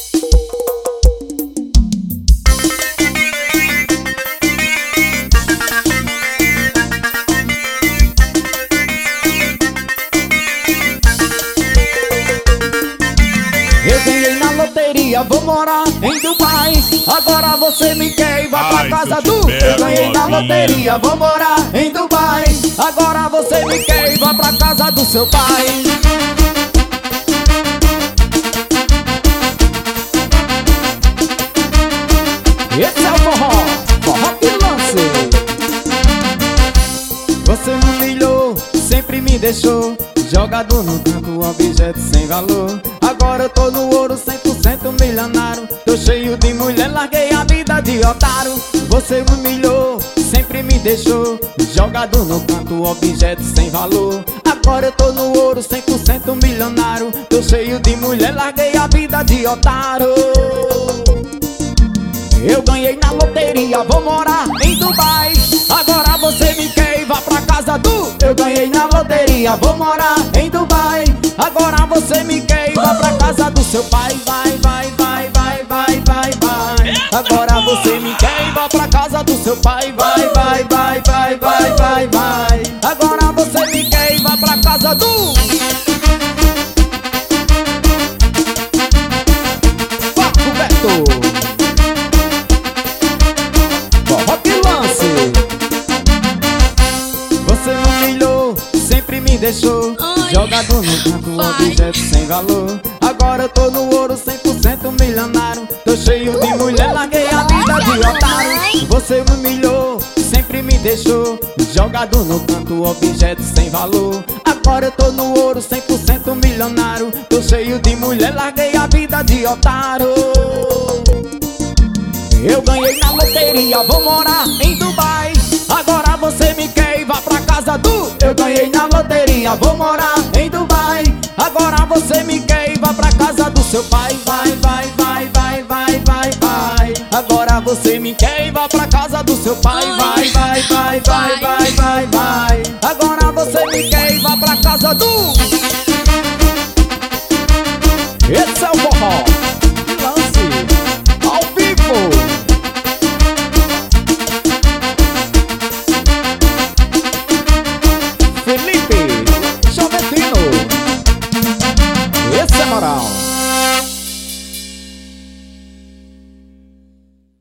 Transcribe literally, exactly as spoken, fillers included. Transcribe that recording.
Eu ganhei na loteria, vou morar em Dubai. Agora você me quer e vai pra Ai, casa se eu do... te Eu ganhei pego, na novinha. loteria, vou morar em Dubai. Agora você me quer e vai pra casa do seu pai. Esse é o forró, forró que lance. Você me humilhou, sempre me deixou jogado no canto, objeto sem valor. Agora eu tô no ouro, cem por cento milionário. Tô cheio de mulher, larguei a vida de otário. Você me humilhou, sempre me deixou jogado no canto, objeto sem valor. Agora eu tô no ouro, cem por cento milionário. Tô cheio de mulher, larguei a vida de otário. Eu ganhei na loteria, vou morar em Dubai. Agora você me quer e vá pra casa do... Eu ganhei na loteria, vou morar em Dubai. Agora você me quer e vá pra casa do seu pai. Vai, vai, vai, vai, vai, vai, vai. Agora você me quer e vá pra casa do seu pai. Vai, vai, vai, vai, vai, vai, vai. Agora você me quer e vá pra casa do... Papo Beto. Você me humilhou, sempre me deixou jogado no canto, objeto sem valor. Agora eu tô no ouro, cem por cento milionário. Tô cheio de mulher, larguei a vida de otário. Você me humilhou, sempre me deixou jogado no canto, objeto sem valor. Agora eu tô no ouro, cem por cento milionário. Tô cheio de mulher, larguei a vida de otário. Eu ganhei na loteria, vou morar em Dubai. Agora você me quer e vá pra casa do... Eu ganhei na loteria, vou morar em Dubai. Agora você me quer e vá pra casa do seu pai. Vai, vai, vai, vai, vai, vai, vai. Agora você me quer e vá pra casa do seu pai. Vai, vai, vai, vai, vai, vai, vai. Agora você me quer e vá pra casa do...